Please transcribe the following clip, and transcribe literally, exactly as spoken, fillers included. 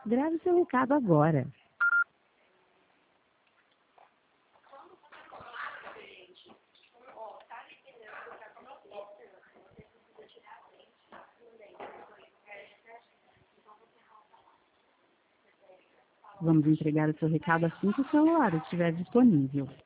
Grave seu recado agora. Vamos entregar o seu recado assim que o celular estiver disponível.